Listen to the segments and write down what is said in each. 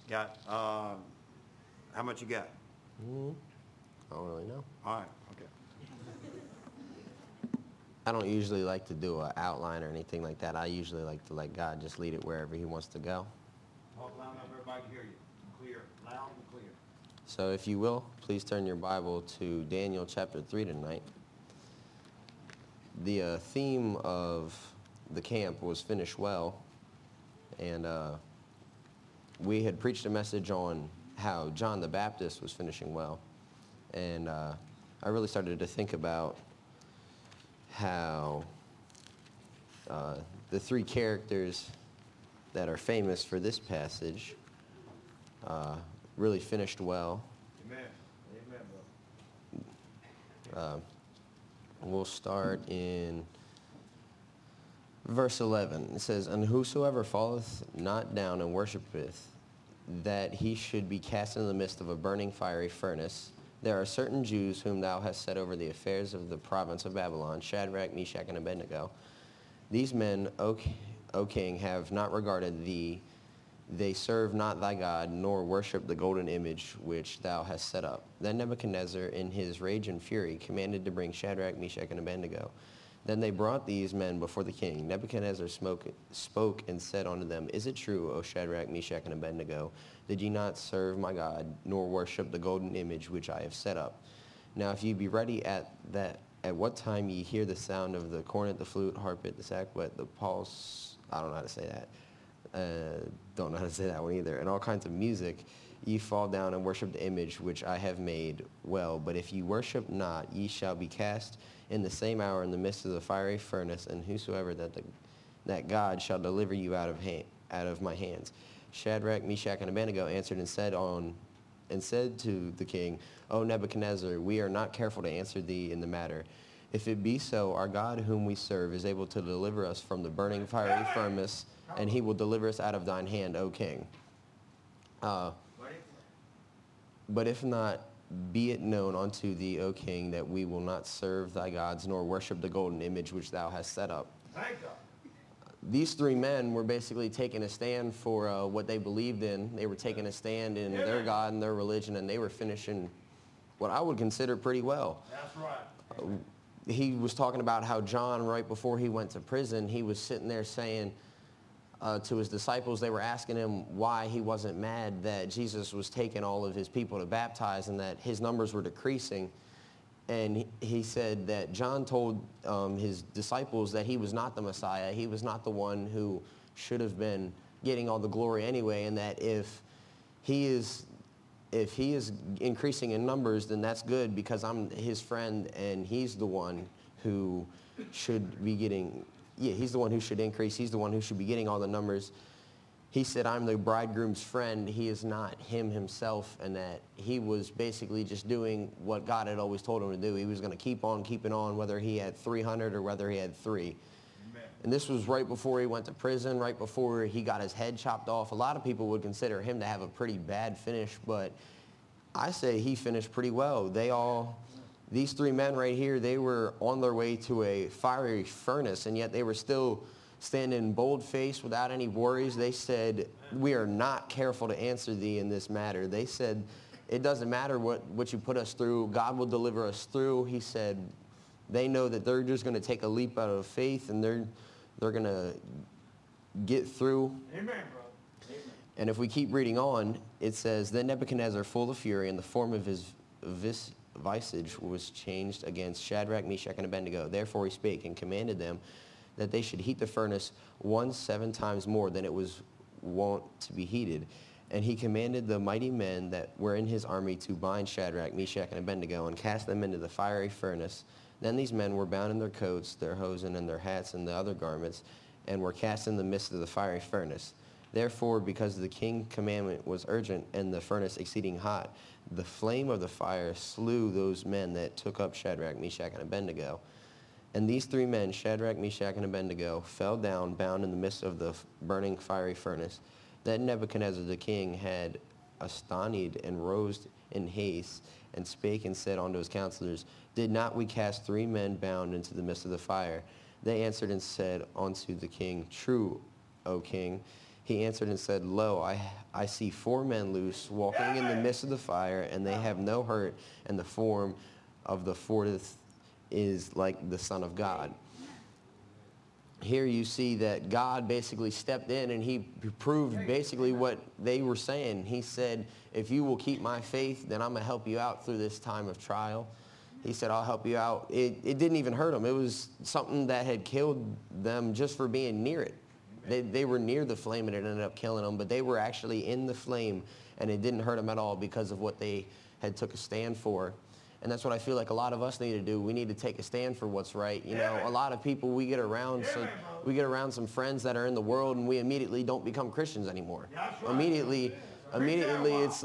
Got, how much you got? I don't really know. All right, okay. I don't usually like to do an outline or anything like that. I usually like to let God just lead it wherever he wants to go. Talk loud enough, everybody can hear you. Clear, loud and clear. So if you will, please turn your Bible to Daniel chapter 3 tonight. The theme of the camp was Finish Well, and we had preached a message on how John the Baptist was finishing well, and I really started to think about how the three characters that are famous for this passage really finished well. Amen. Amen, bro. We'll start in verse 11. It says, "And whosoever falleth not down and worshipeth, that he should be cast into the midst of a burning fiery furnace. There are certain Jews whom thou hast set over the affairs of the province of Babylon, Shadrach, Meshach, and Abednego. These men, O king, have not regarded thee. They serve not thy God, nor worship the golden image which thou hast set up." Then Nebuchadnezzar, in his rage and fury, commanded to bring Shadrach, Meshach, and Abednego. Then they brought these men before the king. Nebuchadnezzar spoke and said unto them, "Is it true, O Shadrach, Meshach, and Abednego, did ye not serve my God, nor worship the golden image which I have set up? Now if ye be ready at what time ye hear the sound of the cornet, the flute, harpet, the sackbut, the pulse," I don't know how to say that. Don't know how to say that one either. "And all kinds of music, ye fall down and worship the image which I have made. Well, but if ye worship not, ye shall be cast in the same hour in the midst of the fiery furnace, and whosoever that God shall deliver you out of my hands." Shadrach, Meshach, and Abednego answered and said to the king, "O Nebuchadnezzar, we are not careful to answer thee in the matter. If it be so, our God whom we serve is able to deliver us from the burning fiery furnace, and he will deliver us out of thine hand, O king. But if not, be it known unto thee, O king, that we will not serve thy gods, nor worship the golden image which thou hast set up." Thank God. These three men were basically taking a stand for what they believed in. They were taking a stand in their God and their religion, and they were finishing what I would consider pretty well. That's right. He was talking about how John, right before he went to prison, he was sitting there saying to his disciples, they were asking him why he wasn't mad that Jesus was taking all of his people to baptize and that his numbers were decreasing. And he said that John told his disciples that he was not the Messiah. He was not the one who should have been getting all the glory anyway, and that if he is increasing in numbers, then that's good because I'm his friend and he's the one who should be getting, he's the one who should increase. He's the one who should be getting all the numbers. He said, "I'm the bridegroom's friend." He is not him himself, and that he was basically just doing what God had always told him to do. He was going to keep on keeping on, whether he had 300 or whether he had 3. Amen. And this was right before he went to prison, right before he got his head chopped off. A lot of people would consider him to have a pretty bad finish, but I say he finished pretty well. These three men right here, they were on their way to a fiery furnace, and yet they were still standing bold-faced without any worries. They said, "We are not careful to answer thee in this matter." They said, "It doesn't matter what you put us through. God will deliver us through." He said, they know that they're just going to take a leap out of faith, and they're going to get through. Amen, bro. Amen. And if we keep reading on, it says, "Then Nebuchadnezzar, full of fury, and the form of his visage was changed against Shadrach, Meshach, and Abednego. Therefore he spake and commanded them that they should heat the furnace 7 times more than it was wont to be heated. And he commanded the mighty men that were in his army to bind Shadrach, Meshach, and Abednego and cast them into the fiery furnace. Then these men were bound in their coats, their hosen, and their hats, and the other garments, and were cast in the midst of the fiery furnace. Therefore, because the king's commandment was urgent and the furnace exceeding hot, the flame of the fire slew those men that took up Shadrach, Meshach, and Abednego. And these three men, Shadrach, Meshach, and Abednego, fell down, bound in the midst of the burning fiery furnace. Then Nebuchadnezzar the king had astonished and rose in haste, and spake and said unto his counselors, "Did not we cast 3 men bound into the midst of the fire?" They answered and said unto the king, "True, O king." He answered and said, Lo, I see 4 men loose, walking in the midst of the fire, and they have no hurt, and the form of the fourth is like the Son of God. Here you see that God basically stepped in and he proved basically what they were saying. He said, if you will keep my faith, then I'm going to help you out through this time of trial. He said, I'll help you out. It didn't even hurt them. It was something that had killed them just for being near it. They were near the flame and it ended up killing them, but they were actually in the flame and it didn't hurt them at all because of what they had took a stand for. And that's what I feel like a lot of us need to do. We need to take a stand for what's right. You know, a lot of people we get around some friends that are in the world and we immediately don't become Christians anymore. Immediately it's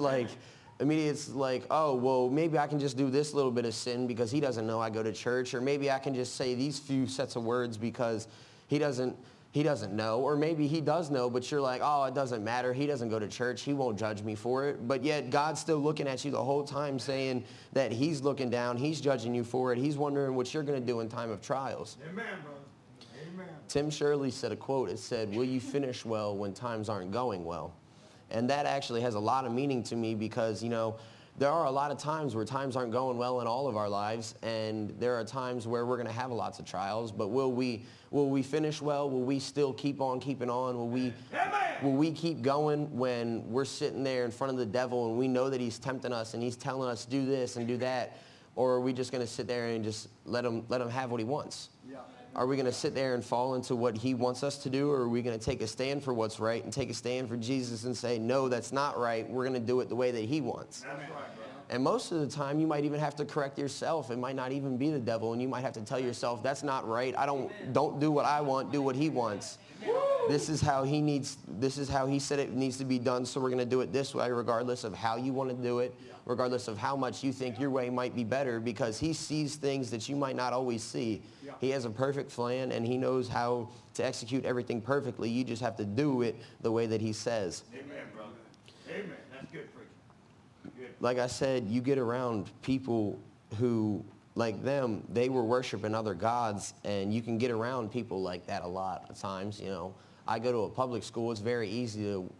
like, oh, well, maybe I can just do this little bit of sin because he doesn't know I go to church. Or maybe I can just say these few sets of words because he doesn't know. Or maybe he does know, but you're like, oh, it doesn't matter. He doesn't go to church. He won't judge me for it. But yet God's still looking at you the whole time saying that he's looking down. He's judging you for it. He's wondering what you're going to do in time of trials. Amen, brother. Amen. Tim Shirley said a quote. It said, will you finish well when times aren't going well? And that actually has a lot of meaning to me because, you know, there are a lot of times where times aren't going well in all of our lives, and there are times where we're going to have lots of trials, but will we finish well? Will we still keep on keeping on? Will we keep going when we're sitting there in front of the devil and we know that he's tempting us and he's telling us do this and do that? Or are we just going to sit there and just let him have what he wants? Yeah. Are we going to sit there and fall into what he wants us to do, or are we going to take a stand for what's right and take a stand for Jesus and say, no, that's not right. We're going to do it the way that he wants. That's right, brother. And most of the time, you might even have to correct yourself. It might not even be the devil, and you might have to tell yourself, that's not right. Don't do what I want. Do what he wants. This is how he said it needs to be done, so we're going to do it this way, regardless of how you want to do it, regardless of how much you think your way might be better, because he sees things that you might not always see. He has a perfect plan, and he knows how to execute everything perfectly. You just have to do it the way that he says. Amen, brother. Amen. That's good preaching. Good. Like I said, you get around people who, like them, they were worshiping other gods, and you can get around people like that a lot of times. You know, I go to a public school. It's very easy to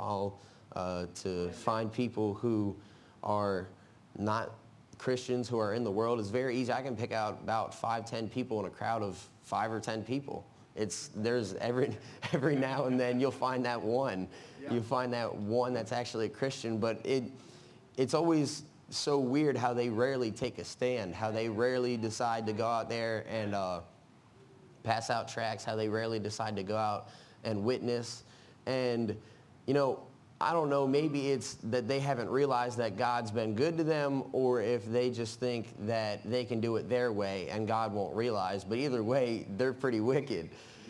find people who are not Christians, who are in the world. It's very easy. I can pick out about 5-10 people in a crowd of 5 or 10 people. There's every now and then you'll find that one. You'll find that one that's actually a Christian, but it's always so weird how they rarely take a stand, how they rarely decide to go out there and pass out tracts, how they rarely decide to go out and witness. And, you know, I don't know, maybe it's that they haven't realized that God's been good to them, or if they just think that they can do it their way and God won't realize. But either way, they're pretty wicked.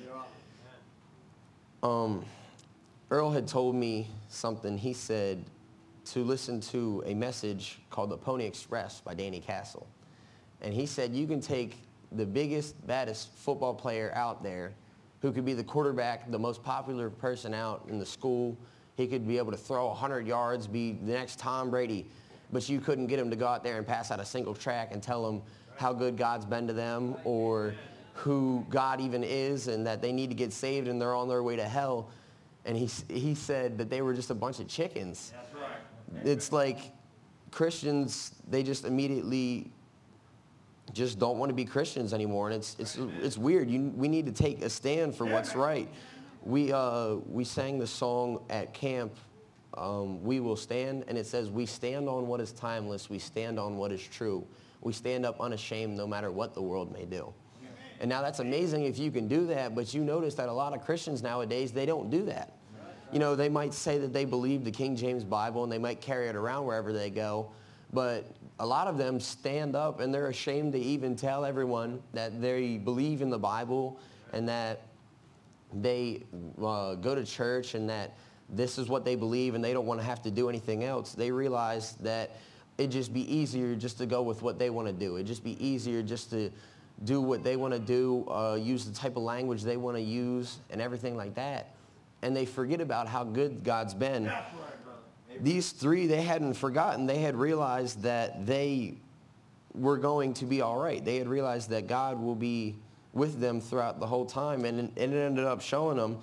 Earl had told me something. He said to listen to a message called The Pony Express by Danny Castle. And he said you can take the biggest, baddest football player out there who could be the quarterback, the most popular person out in the school. He could be able to throw 100 yards, be the next Tom Brady, but you couldn't get him to go out there and pass out a single track and tell them how good God's been to them, or who God even is, and that they need to get saved and they're on their way to hell. And he said that they were just a bunch of chickens. That's right. It's like Christians, they just immediately just don't want to be Christians anymore, and it's weird. We need to take a stand for what's right. We sang the song at camp, We Will Stand, and it says, we stand on what is timeless, we stand on what is true. We stand up unashamed no matter what the world may do. And now that's amazing if you can do that, but you notice that a lot of Christians nowadays, they don't do that. You know, they might say that they believe the King James Bible and they might carry it around wherever they go, but a lot of them stand up and they're ashamed to even tell everyone that they believe in the Bible and that they go to church and that this is what they believe and they don't want to have to do anything else. They realize that it'd just be easier just to go with what they want to do. It'd just be easier just to do what they want to do, use the type of language they want to use and everything like that. And they forget about how good God's been. That's right, brother. These three, they hadn't forgotten. They had realized that they were going to be all right. They had realized that God will be with them throughout the whole time. And it ended up showing them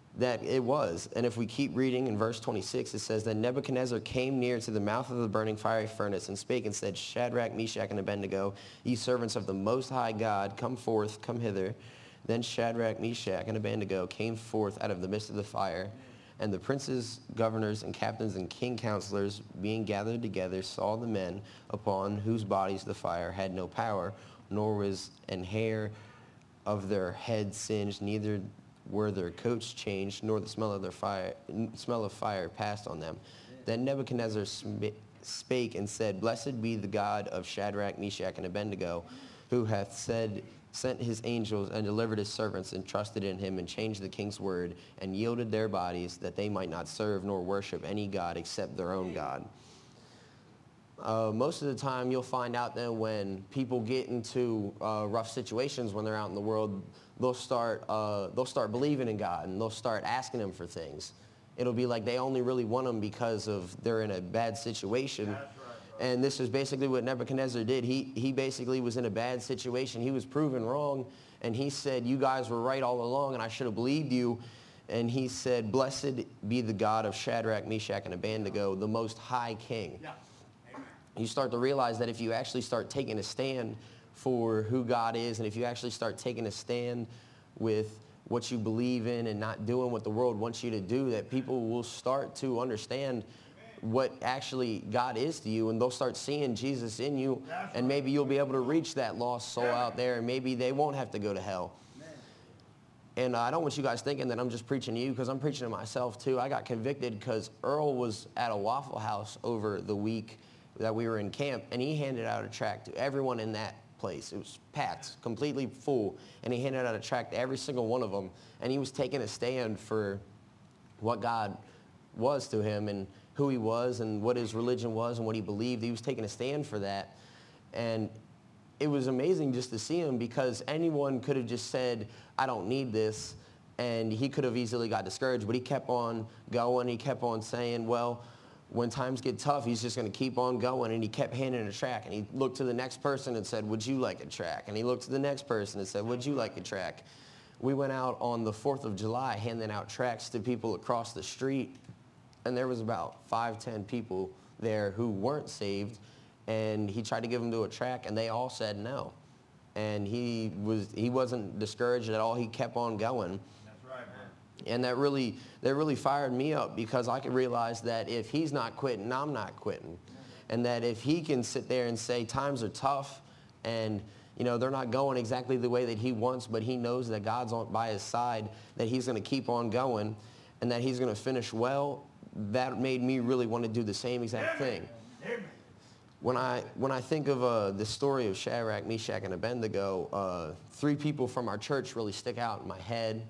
that it was. And if we keep reading in verse 26, it says that Nebuchadnezzar came near to the mouth of the burning fiery furnace and spake and said, Shadrach, Meshach, and Abednego, ye servants of the Most High God, come forth, come hither. Then Shadrach, Meshach, and Abednego came forth out of the midst of the fire. And the princes, governors, and captains, and king counselors, being gathered together, saw the men upon whose bodies the fire had no power, nor was an hair of their head singed, neither were their coats changed, nor the smell of fire passed on them. Then Nebuchadnezzar spake and said, Blessed be the God of Shadrach, Meshach, and Abednego, who hath sent his angels and delivered his servants and trusted in him and changed the king's word and yielded their bodies that they might not serve nor worship any god except their own God. Most of the time you'll find out that when people get into rough situations when they're out in the world, they'll start believing in God and they'll start asking him for things. It'll be like they only really want him because of they're in a bad situation. That's right, bro. And this is basically what Nebuchadnezzar did. He basically was in a bad situation. He was proven wrong, and he said, you guys were right all along, and I should have believed you. And he said, Blessed be the God of Shadrach, Meshach, and Abednego, the Most High King. Yeah. Amen. You start to realize that if you actually start taking a stand for who God is, and if you actually start taking a stand with what you believe in and not doing what the world wants you to do, that people will start to understand what actually God is to you, and they'll start seeing Jesus in you, and maybe you'll be able to reach that lost soul out there, and maybe they won't have to go to hell. And I don't want you guys thinking that I'm just preaching to you, because I'm preaching to myself too. I got convicted because Earl was at a Waffle House over the week that we were in camp, and he handed out a tract to everyone in that place. It was packed, completely full, and he handed out a tract to every single one of them, and he was taking a stand for what God was to him and who he was and what his religion was and what he believed. He was taking a stand for that, and it was amazing just to see him, because anyone could have just said, I don't need this, and he could have easily got discouraged, but he kept on going. He kept on saying, well, when times get tough, he's just going to keep on going. And he kept handing a tract. And he looked to the next person and said, would you like a tract? And he looked to the next person and said, would you like a tract? We went out on the 4th of July handing out tracts to people across the street. And there was about 5-10 people there who weren't saved. And he tried to give them to a tract, and they all said no. And he wasn't discouraged at all. He kept on going. And that really fired me up, because I could realize that if he's not quitting, I'm not quitting. And that if he can sit there and say times are tough and, you know, they're not going exactly the way that he wants, but he knows that God's by his side, that he's going to keep on going and that he's going to finish well, that made me really want to do the same exact thing. When I think of the story of Shadrach, Meshach, and Abednego, 3 people from our church really stick out in my head.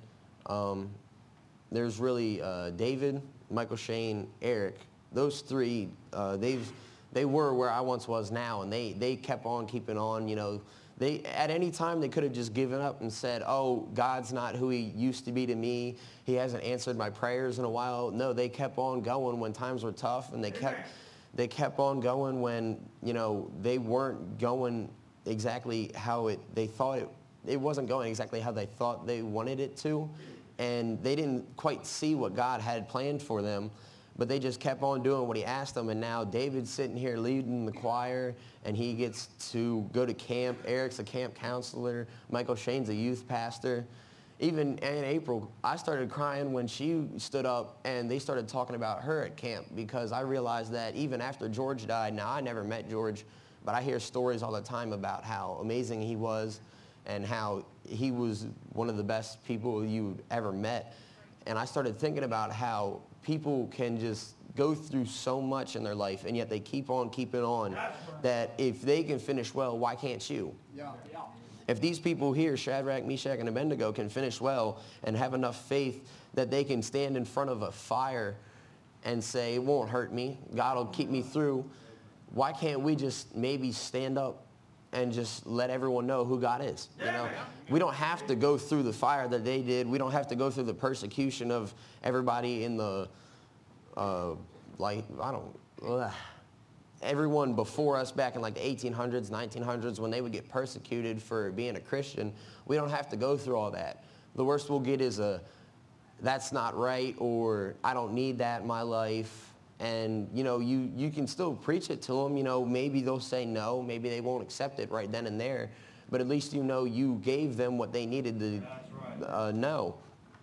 There's really David, Michael Shane, Eric. Those 3, they were where I once was now, and they kept on keeping on. You know, they at any time they could have just given up and said, "Oh, God's not who He used to be to me. He hasn't answered my prayers in a while." No, they kept on going when times were tough, and they kept on going when, you know, they weren't going exactly how they thought it wasn't going exactly how they thought they wanted it to. And they didn't quite see what God had planned for them, but they just kept on doing what he asked them. And now David's sitting here leading the choir, and he gets to go to camp. Eric's a camp counselor. Michael Shane's a youth pastor. Even in April, I started crying when she stood up and they started talking about her at camp, because I realized that even after George died, now I never met George, but I hear stories all the time about how amazing he was and how he was one of the best people you ever met. And I started thinking about how people can just go through so much in their life, and yet they keep on keeping on, that if they can finish well, why can't you? Yeah. If these people here, Shadrach, Meshach, and Abednego, can finish well and have enough faith that they can stand in front of a fire and say, it won't hurt me, God will keep me through, why can't we just maybe stand up and just let everyone know who God is? You know, we don't have to go through the fire that they did. We don't have to go through the persecution of everybody in the, everyone before us back in like the 1800s, 1900s, when they would get persecuted for being a Christian. We don't have to go through all that. The worst we'll get is that's not right, or I don't need that in my life. And, you can still preach it to them. Maybe they'll say no. Maybe they won't accept it right then and there. But at least you gave them what they needed to know.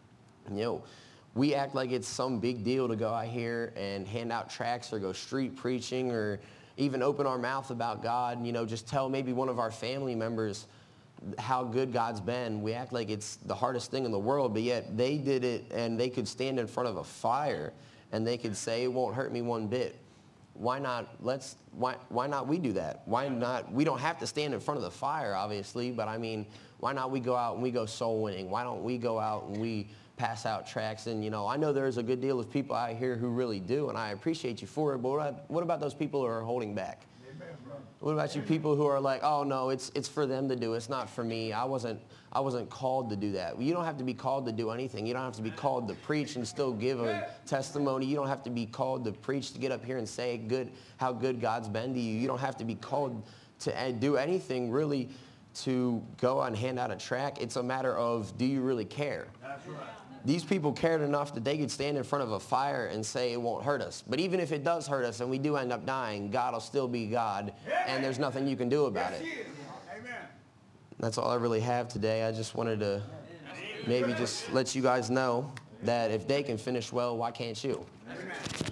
We act like it's some big deal to go out here and hand out tracts or go street preaching or even open our mouth about God. Just tell maybe one of our family members how good God's been. We act like it's the hardest thing in the world, but yet they did it, and they could stand in front of a fire and they could say, it won't hurt me one bit. Why not we do that? Why not? We don't have to stand in front of the fire, obviously, but I mean, why not we go out and we go soul winning? Why don't we go out and we pass out tracts? And, I know there's a good deal of people out here who really do, and I appreciate you for it, but what about those people who are holding back? What about you people who are like, oh no, it's for them to do. It's not for me. I wasn't called to do that. You don't have to be called to do anything. You don't have to be called to preach and still give a testimony. You don't have to be called to preach, to get up here and say how good God's been to you. You don't have to be called to do anything really to go and hand out a tract. It's a matter of, do you really care? That's right. These people cared enough that they could stand in front of a fire and say it won't hurt us. But even if it does hurt us and we do end up dying, God will still be God, and there's nothing you can do about it. Amen. That's all I really have today. I just wanted to maybe just let you guys know that if they can finish well, why can't you? Amen.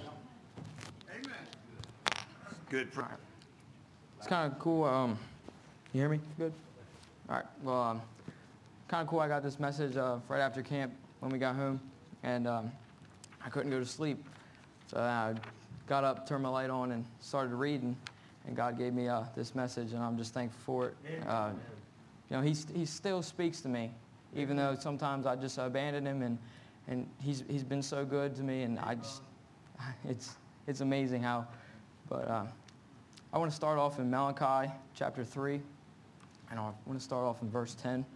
Good. It's kind of cool. You hear me? Good? All right. Well, kind of cool. I got this message right after camp when we got home, and I couldn't go to sleep. So I got up, turned my light on, and started reading, and God gave me this message, and I'm just thankful for it. He still speaks to me, even though sometimes I just abandon him, and he's been so good to me, and it's amazing how. But I want to start off in Malachi chapter 3, and I want to start off in verse 10.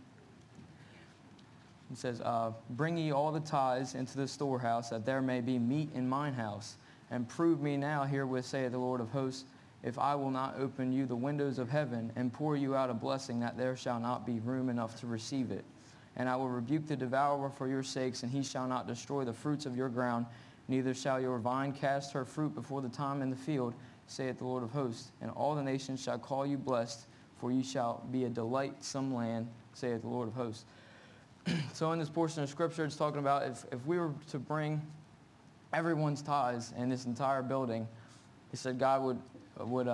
It says, bring ye all the tithes into the storehouse, that there may be meat in mine house. And prove me now herewith, saith the Lord of hosts, if I will not open you the windows of heaven, and pour you out a blessing, that there shall not be room enough to receive it. And I will rebuke the devourer for your sakes, and he shall not destroy the fruits of your ground, neither shall your vine cast her fruit before the time in the field, saith the Lord of hosts. And all the nations shall call you blessed, for you shall be a delightsome land, saith the Lord of hosts. So in this portion of Scripture, it's talking about if we were to bring everyone's tithes in this entire building, he said God would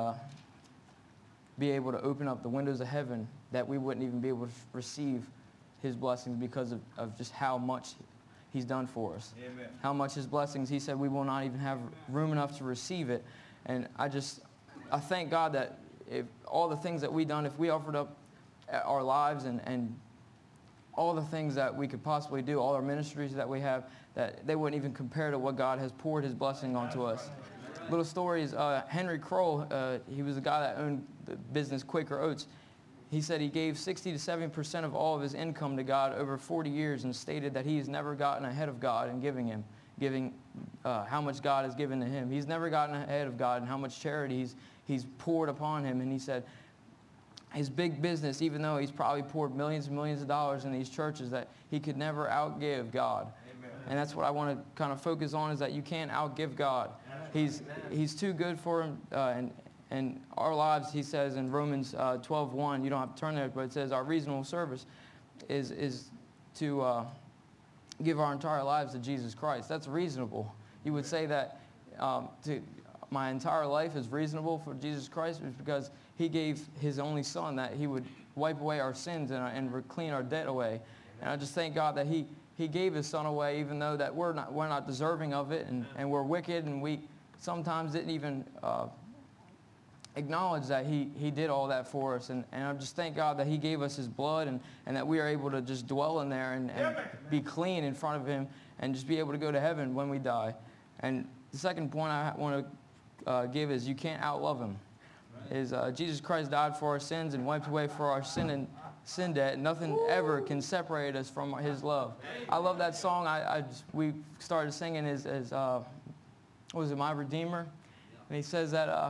be able to open up the windows of heaven, that we wouldn't even be able to receive his blessings because of just how much he's done for us. Amen. How much his blessings, he said we will not even have room enough to receive it. And I thank God that if all the things that we done, if we offered up our lives and all the things that we could possibly do, all our ministries that we have, that they wouldn't even compare to what God has poured his blessing onto us. Little stories, Henry Kroll, he was the guy that owned the business Quaker Oats. He said he gave 60 to 70% of all of his income to God over 40 years, and stated that he has never gotten ahead of God in giving how much God has given to him. He's never gotten ahead of God and how much charity he's poured upon him. And he said his big business, even though he's probably poured millions and millions of dollars in these churches, that he could never outgive God. Amen. And that's what I want to kind of focus on, is that you can't outgive God. He's too good for him. And our lives, he says in Romans 12:1, you don't have to turn there, but it says our reasonable service is to give our entire lives to Jesus Christ. That's reasonable. You would say that my entire life is reasonable for Jesus Christ, because he gave his only son that he would wipe away our sins and clean our debt away. And I just thank God that he gave his son away, even though that we're not deserving of it, and we're wicked, and we sometimes didn't even acknowledge that he did all that for us. And I just thank God that he gave us his blood, and that we are able to just dwell in there and be clean in front of him, and just be able to go to heaven when we die. And the second point I want to give is you can't outlove him. Jesus Christ died for our sins and wiped away for our sin debt. Nothing ever can separate us from his love. I love that song. We started singing as what was it, My Redeemer? And he says that,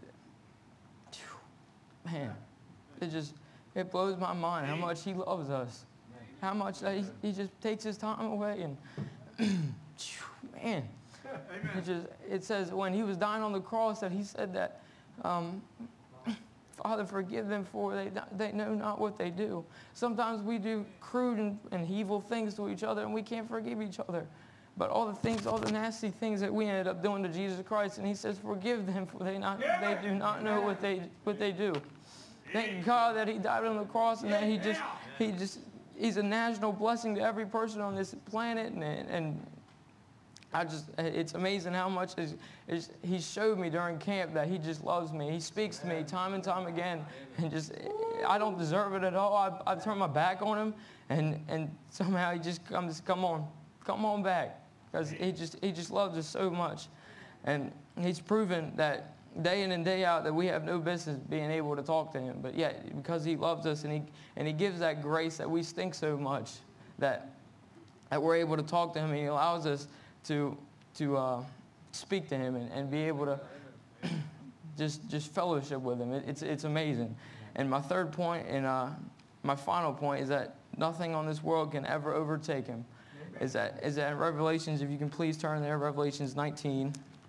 man, it blows my mind how much he loves us. How much that he just takes his time away. And man, it says when he was dying on the cross that he said that, Father, forgive them for they know not what they do. Sometimes we do crude and evil things to each other and we can't forgive each other. But all the nasty things that we ended up doing to Jesus Christ, and he says, forgive them for they do not know what they do. Thank God that he died on the cross and that he's a national blessing to every person on this planet. And it's amazing how much he showed me during camp that he just loves me. He speaks to me time and time again. And I don't deserve it at all. I turn my back on him and somehow he just comes, come on back. Because he just loves us so much. And he's proven that day in and day out that we have no business being able to talk to him. But yet, because he loves us and he gives that grace that we stink so much, that we're able to talk to him, and he allows us to speak to him and be able to just fellowship with him. It's amazing. And my third point and my final point is that nothing on this world can ever overtake him. Is that in Revelations, if you can please turn there, Revelations 19.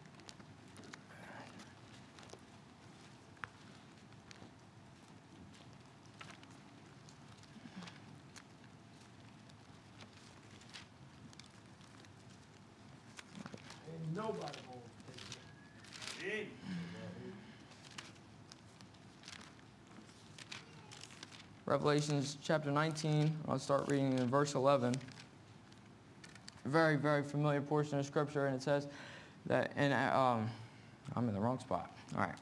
Nobody won't take it. Revelations chapter 19, I'll start reading in verse 11. Very, very familiar portion of Scripture, and it says that, and I'm in the wrong spot. All right.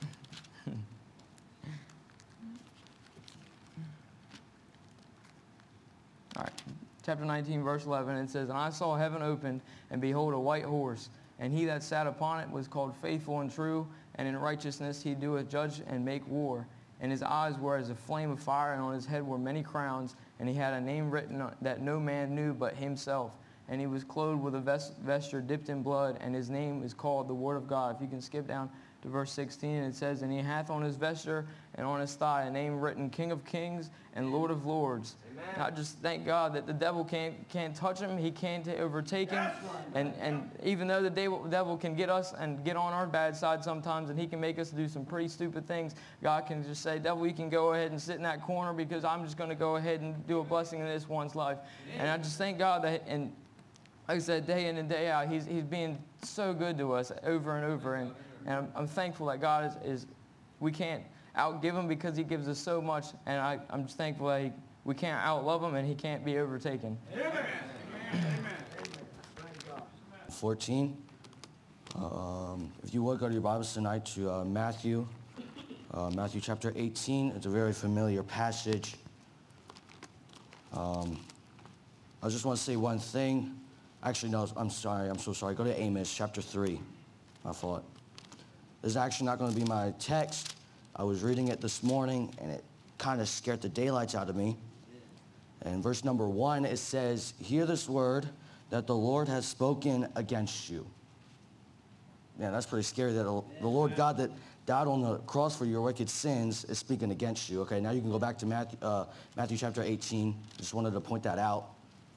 All right. Chapter 19, verse 11, it says, and I saw heaven opened, and behold, a white horse, and he that sat upon it was called Faithful and True, and in righteousness he doeth judge and make war. And his eyes were as a flame of fire, and on his head were many crowns, and he had a name written that no man knew but himself. And he was clothed with a vesture dipped in blood, and his name is called the Word of God. If you can skip down to verse 16, it says, and he hath on his vesture and on his thigh a name written, King of Kings and Lord of Lords. Amen. I just thank God that the devil can't touch him. He can't overtake him. And even though the devil can get us and get on our bad side sometimes, and he can make us do some pretty stupid things, God can just say, devil, you can go ahead and sit in that corner because I'm just going to go ahead and do a blessing in this one's life. And I just thank God that, and like I said, day in and day out, he's being so good to us over and over. And I'm thankful that God we can't outgive him because he gives us so much. And I'm just thankful that we can't outlove him and he can't be overtaken. Amen. Amen. 14. If you would go to your Bibles tonight to Matthew chapter 18. It's a very familiar passage. I just want to say one thing. Actually, no, I'm sorry. I'm so sorry. Go to Amos chapter 3. My fault. This is actually not going to be my text. I was reading it this morning, and it kind of scared the daylights out of me. And verse number 1, it says, hear this word that the Lord has spoken against you. Yeah, that's pretty scary that the Lord God that died on the cross for your wicked sins is speaking against you. Okay, now you can go back to Matthew chapter 18. Just wanted to point that out.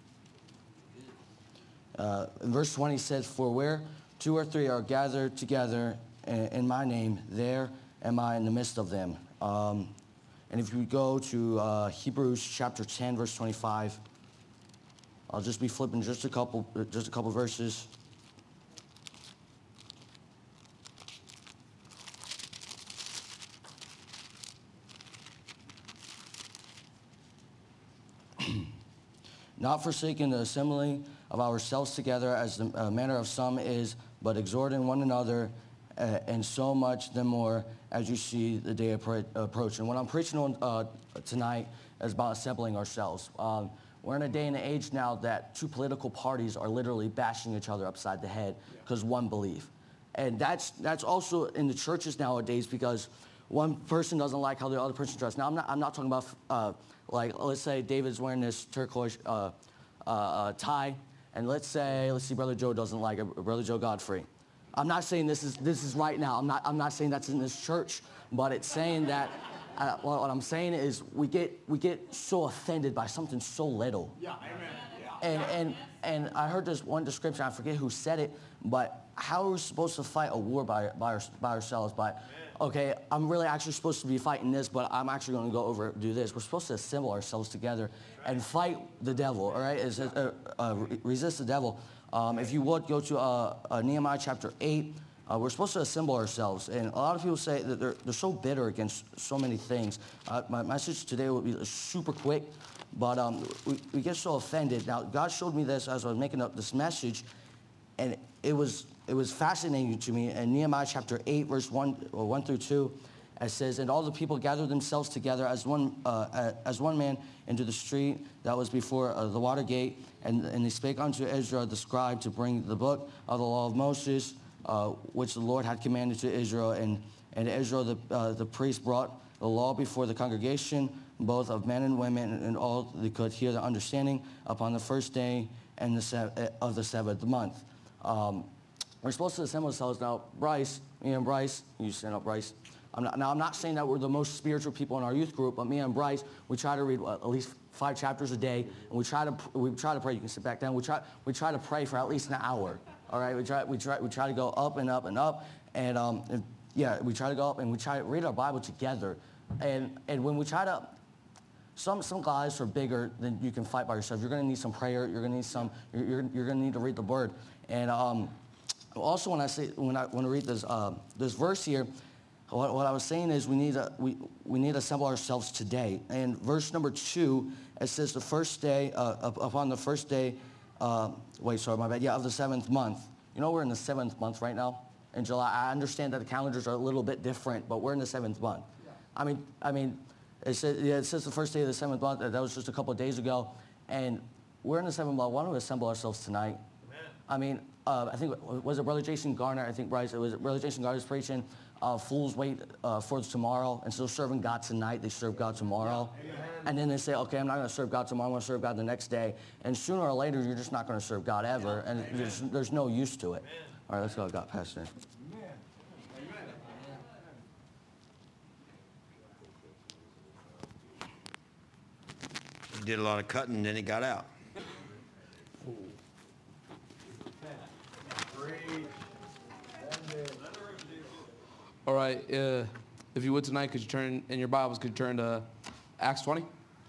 In verse 20 says, for where 2 or 3 are gathered together in my name, there am I in the midst of them. And if you go to Hebrews chapter 10, verse 25, I'll just be flipping just a couple verses. Not forsaking the assembling of ourselves together as the manner of some is, but exhorting one another, and so much the more as you see the day approaching. What I'm preaching on tonight is about assembling ourselves. We're in a day and an age now that 2 political parties are literally bashing each other upside the head because one belief. And that's also in the churches nowadays because one person doesn't like how the other person dressed. Now, I'm not talking about, like, let's say David's wearing this turquoise tie, and let's see, Brother Joe doesn't like it, Brother Joe Godfrey. I'm not saying this is right now. I'm not saying that's in this church, but it's saying that what I'm saying is we get so offended by something so little. Yeah, amen. Yeah. And I heard this one description, I forget who said it, but how are we supposed to fight a war by ourselves? Okay, I'm really actually supposed to be fighting this, but I'm actually going to go over do this. We're supposed to assemble ourselves together and fight the devil, all right? Resist the devil. If you would, go to Nehemiah chapter 8. We're supposed to assemble ourselves. And a lot of people say that they're so bitter against so many things. My message today will be super quick, but we get so offended. Now, God showed me this as I was making up this message, and it was fascinating to me. In Nehemiah chapter 8, verse 1 through 2, it says, "And all the people gathered themselves together as one man into the street that was before the water gate, and they spake unto Ezra the scribe to bring the book of the law of Moses, which the Lord had commanded to Israel. And Ezra the priest brought the law before the congregation, both of men and women, and all they could hear the understanding upon the first day of the seventh month." We're supposed to assemble ourselves. Now, me and Bryce, you stand up, Bryce. I'm not saying that we're the most spiritual people in our youth group, but me and Bryce, we try to read at least 5 chapters a day, and we try to pray. You can sit back down. We try to pray for at least an hour. All right, we try to go up and up and up, and yeah, we try to go up and we try to read our Bible together, and when we try to, some guys are bigger than you can fight by yourself. You're going to need some prayer. You're going to need you're going to need to read the Word, and also when I read this verse here, what I was saying is we need to assemble ourselves today. And verse number 2, it says the first day upon the first day. Of the 7th month. You know, we're in the 7th month right now in July. I understand that the calendars are a little bit different, but we're in the 7th month. Yeah. I mean, it says the first day of the 7th month. That was just a couple of days ago, and we're in the 7th month. Why don't we assemble ourselves tonight? Amen. I mean, I think was it Brother Jason Garner? I think Bryce. It was Brother Jason Garner's preaching. Fools wait for tomorrow, and so serving God tonight, they serve God tomorrow. Yeah. And then they say, okay, I'm not going to serve God tomorrow, I'm going to serve God the next day. And sooner or later, you're just not going to serve God ever, and there's no use to it. Amen. All right, let's go, God, Pastor. Amen. He did a lot of cutting, then he got out. All right, if you would tonight, could you turn in your Bibles, could you turn to Acts 20?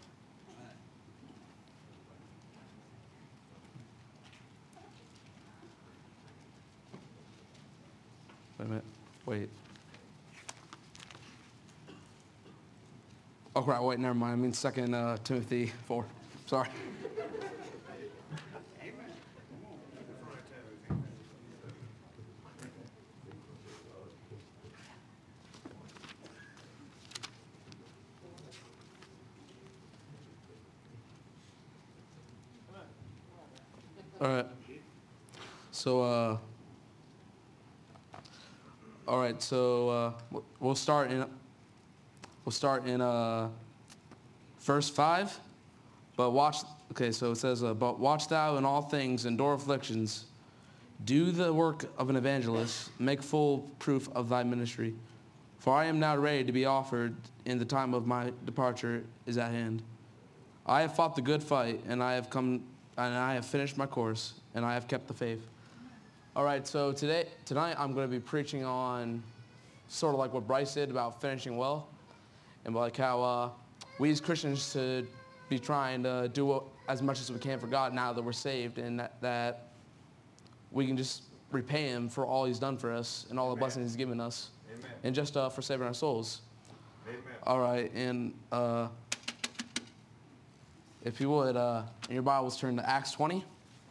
Wait a minute, wait. Oh, right, wait, never mind. I mean 2 Timothy 4, sorry. All right. So, we'll start in verse 5. But watch. Okay, so it says, "But watch thou in all things, endure afflictions, do the work of an evangelist, make full proof of thy ministry. For I am now ready to be offered, and the time of my departure is at hand. I have fought the good fight, and I have finished my course, and I have kept the faith." All right, so tonight I'm going to be preaching on sort of like what Bryce did about finishing well, and like how we as Christians should be trying to do as much as we can for God now that we're saved, and that we can just repay Him for all He's done for us and all the blessings He's given us. Amen. And just for saving our souls. Amen. All right, and if you would, in your Bibles, turn to Acts 20.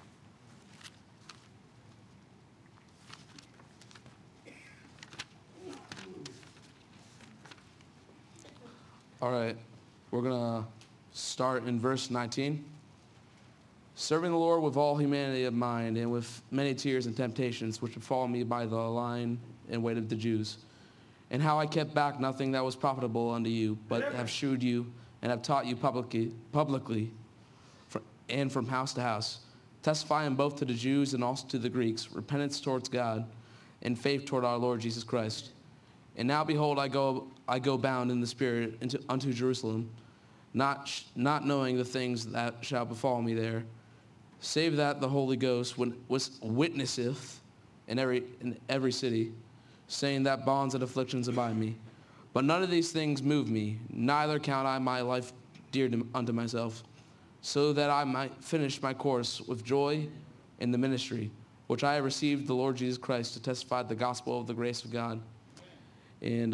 All right, we're going to start in verse 19. "Serving the Lord with all humanity of mind, and with many tears and temptations, which befall me by the line and weight of the Jews. And how I kept back nothing that was profitable unto you, but have shewed you, and have taught you publicly and from house to house, testifying both to the Jews and also to the Greeks, repentance towards God, and faith toward our Lord Jesus Christ. And now behold, I go bound in the Spirit unto Jerusalem, not knowing the things that shall befall me there, save that the Holy Ghost witnesseth in every city, saying that bonds and afflictions abide me. But none of these things move me, neither count I my life dear unto myself, so that I might finish my course with joy in the ministry, which I have received the Lord Jesus Christ to testify the gospel of the grace of God. And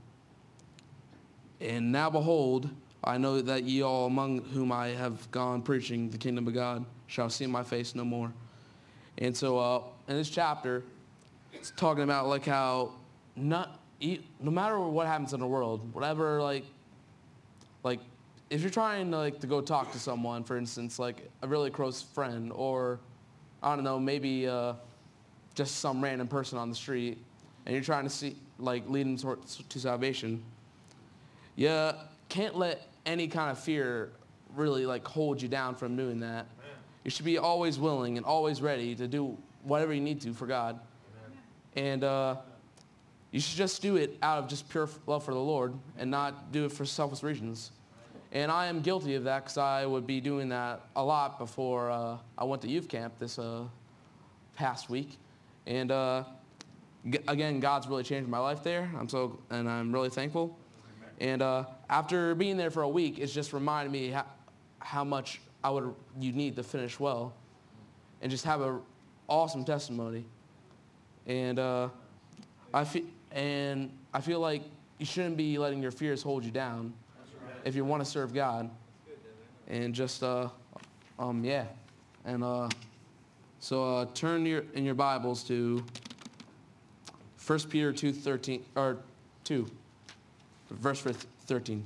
now behold, I know that ye all among whom I have gone preaching the kingdom of God shall see my face no more. And so in this chapter, it's talking about like how no matter what happens in the world, whatever, like if you're trying to go talk to someone, for instance, like a really close friend, or I don't know, maybe just some random person on the street, and you're trying to lead them to salvation, you can't let any kind of fear really hold you down from doing that. You should be always willing and always ready to do whatever you need to for God. And you should just do it out of just pure love for the Lord and not do it for selfish reasons. And I am guilty of that because I would be doing that a lot before I went to youth camp this past week. And again, God's really changed my life there. I'm really thankful. And after being there for a week, it's just reminded me how much you need to finish well and just have an awesome testimony. And I feel like you shouldn't be letting your fears hold you down if you want to serve God. And just yeah. And so turn in your Bibles to 1 Peter 2:13 or 2, verse 13.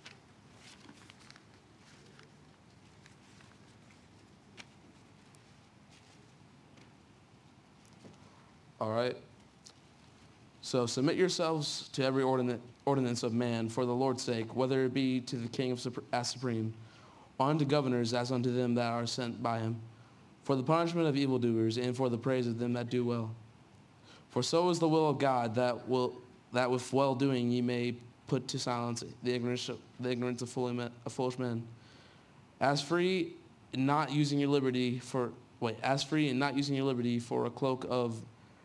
All right. So submit yourselves to every ordinance of man for the Lord's sake, whether it be to the king as supreme, or unto governors as unto them that are sent by him, for the punishment of evildoers and for the praise of them that do well. For so is the will of God, that with well-doing ye may put to silence the ignorance of foolish men. As free and not using your liberty for a cloak of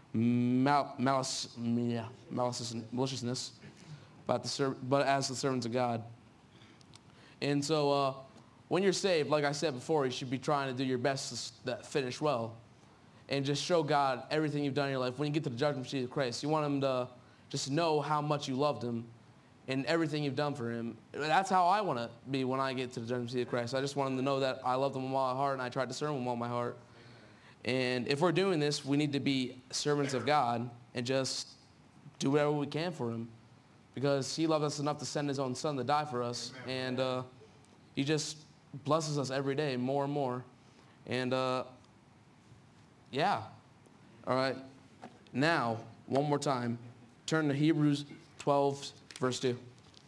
maliciousness, but as the servants of God. And so when you're saved, like I said before, you should be trying to do your best to finish well and just show God everything you've done in your life. When you get to the judgment seat of Christ, you want him to just know how much you loved him and everything you've done for him. That's how I want to be when I get to the judgment seat of Christ. I just want him to know that I loved him with all my heart and I tried to serve him with all my heart. And if we're doing this, we need to be servants of God and just do whatever we can for him, because he loved us enough to send his own son to die for us. And he just blesses us every day more and more. And yeah. All right. Now, one more time, turn to Hebrews 12, verse 2.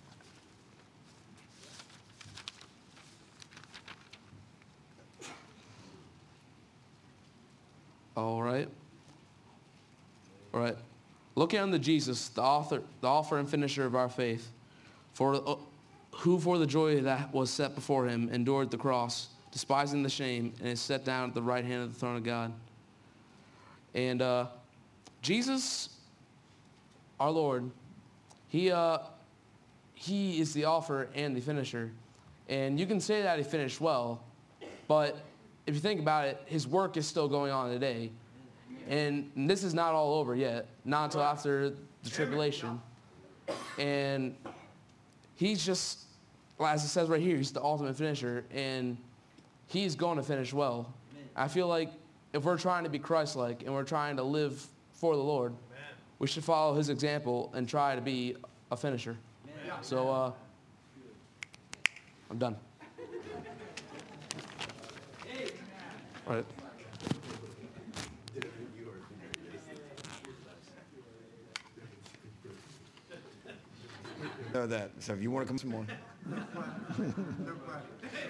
All right. Looking unto Jesus, the author and finisher of our faith, who for the joy that was set before him endured the cross, despising the shame, and is set down at the right hand of the throne of God. And Jesus, our Lord, he is the author and the finisher. And you can say that he finished well, but if you think about it, his work is still going on today. And this is not all over yet, not until after the tribulation. And he's just, as it says right here, he's the ultimate finisher, and he's going to finish well. I feel like if we're trying to be Christ-like and we're trying to live for the Lord, we should follow his example and try to be a finisher. So I'm done. All right. Know that. So if you want to come some more.